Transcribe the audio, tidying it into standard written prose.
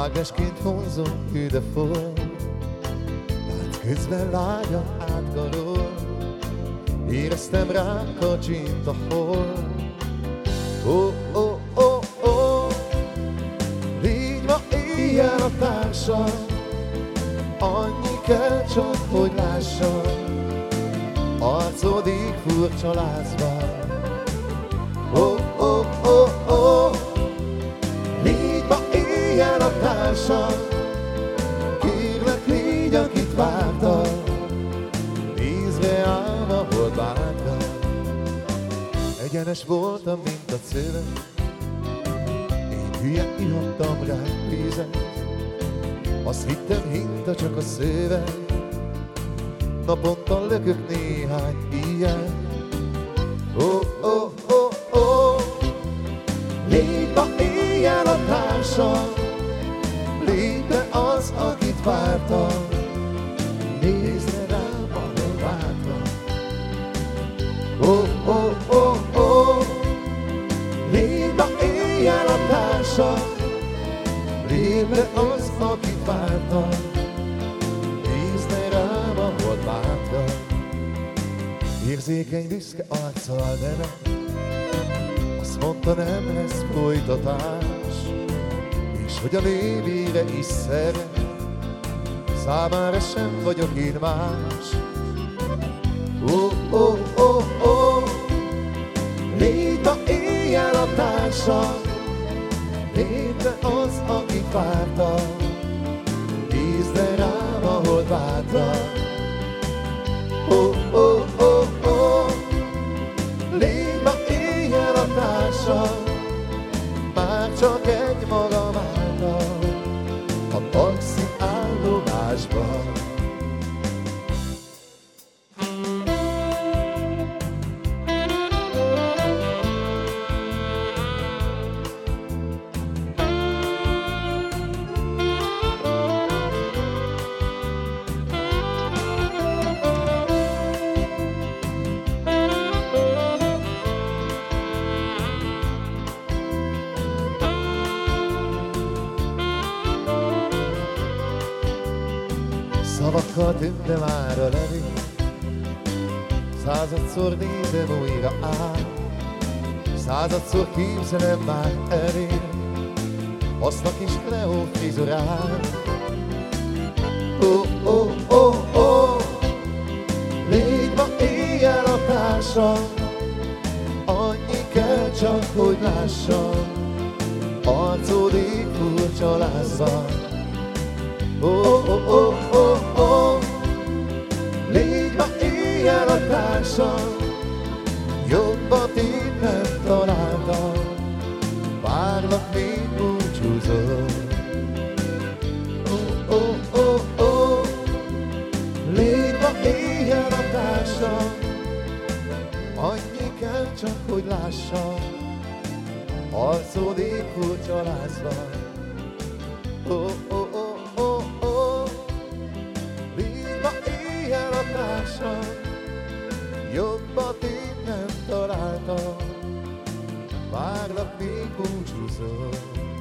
Mágnesként vonzom ide föl, hát közben lágyan átgarol. Éreztem rá kacsint a hol. Légy ma éjjel a társam, annyi kell csak, hogy lássam arcodik furcsa lázban. Légy ma éjjel a társam, kérlek légy, akit vártam. Nézd reám, ahol bántam. Egyenes voltam, mint a szöveg, én hülye ihattam rá vízet. Azt hittem, hinta csak a szöveg, naponta lökök néhány ilyet. Légy ma éjjel a társam, légy te az, akit vártam. Nézd rám, ahol vártam. Légy ma éjjel a társam, légy te az, akit vártam. Nézd rám, ahol vártam. Érzékeny, büszke arccal nevet, mondta, nem lesz folytatás, és hogy a lévére is szeret, számára sem vagyok én más. Légy ma éjjel a társam, légy te az, akit vártam. Nézd rám, ahol vártam. Légy ma éjjel a társam, már csak egy magam álltam a taxi állomásban. Szavakkal tűnne már a levél, századszor nézem újra át, századszor képzelem már elé, hoznak is Cleo frizurát. Légy ma éjjel a társam, annyi kell csak, hogy lássam arcodik furcsa lázban. Légy ma éjjel a társam, jobbat én nem találtam, várlak, még búcsúzom. Légy ma éjjel a társam, annyi kell csak, hogy lássam arcodik furcsa lázban. Jobbat én nem találtam, várlak, még búcsúzom.